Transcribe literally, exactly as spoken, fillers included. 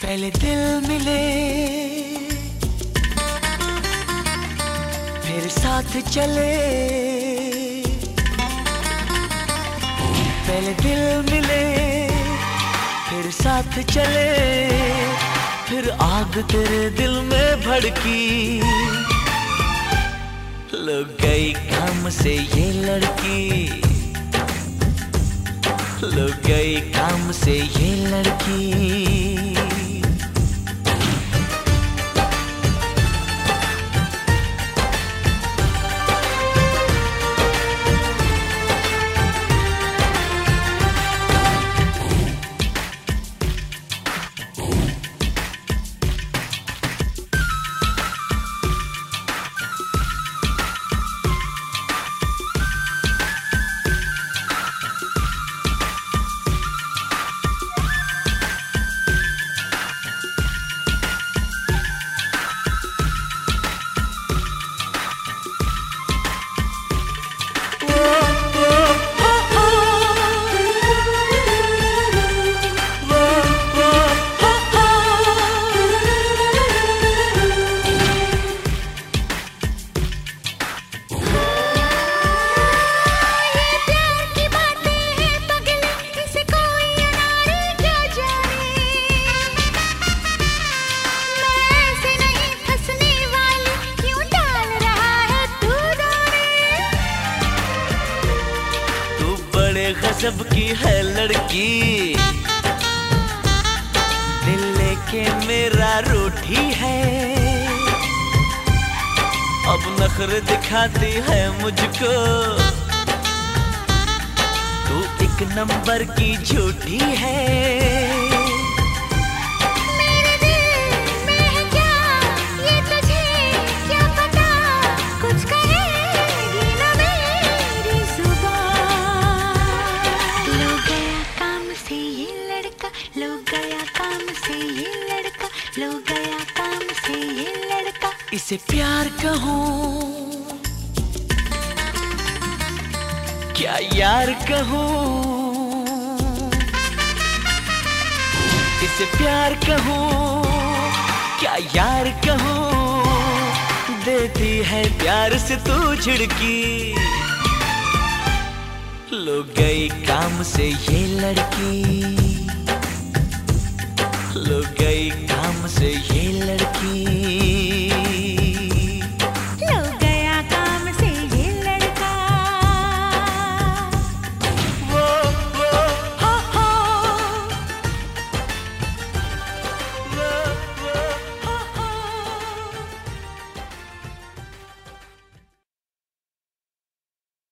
पहले दिल मिले फिर साथ चले, पहले दिल मिले फिर साथ चले, फिर आग तेरे दिल में भड़की। लग गई काम से ये लड़की, लग गई काम से ये लड़की। गजब की है लड़की, दिल लेके मेरा रूठी है। अब नखरे दिखाती है मुझको, तू एक नंबर की झूठी है। लो गया काम से ये लड़का, लो गया काम से ये लड़का। इसे प्यार कहूँ क्या यार कहूँ, इसे प्यार कहूँ क्या यार कहूँ, देती है प्यार से तू झिड़की। लो गई काम से ये लड़की, लो गई काम से ये लड़की।